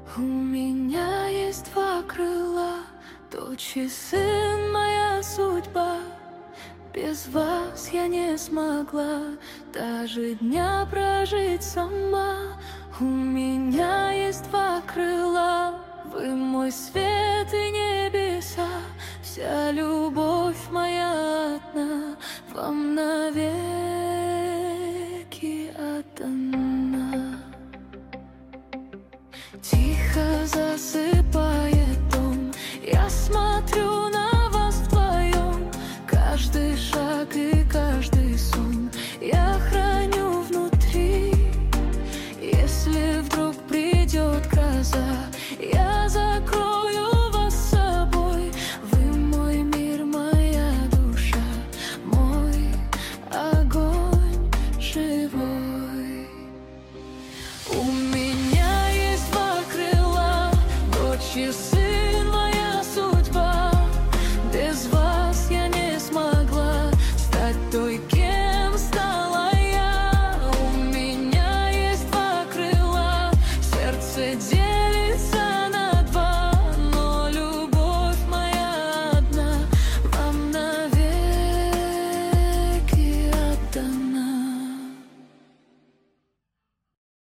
У меня есть два крыла, дочь и сын, моя судьба. Без вас я не смогла даже дня прожить сама. У меня есть два крыла, вы мой свет и небеса. Вся любовь моя одна вам навек.